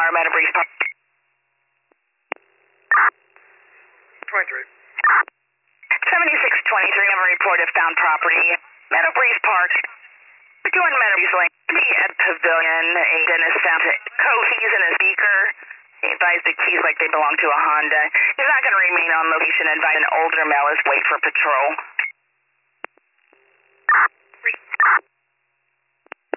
car, Meadow Breeze Park. 23. 7623, have a report of found property. Meadow Breeze Park. We're doing Meadow Breeze Lane. The Ed Pavilion, a dentist found keys in a speaker. He advised the keys like they belong to a Honda. He's not going to remain on location. Advise an older male is wait for patrol.